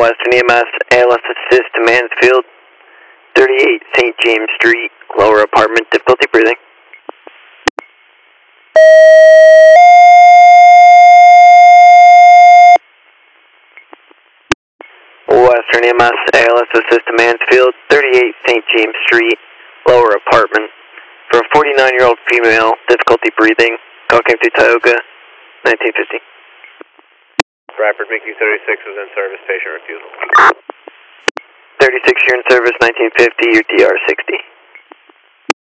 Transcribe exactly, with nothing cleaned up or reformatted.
Western E M S, A L S assist to Mansfield, thirty-eight Saint James Street, lower apartment, difficulty breathing. Western E M S, A L S assist to Mansfield, thirty-eight Saint James Street, lower apartment, for a forty-nine-year-old female, difficulty breathing, call came through Tioga, nineteen fifty. Bradford, Mickey thirty-six was in service, patient refusal. thirty-six, you're in service, nineteen fifty, your D R sixty.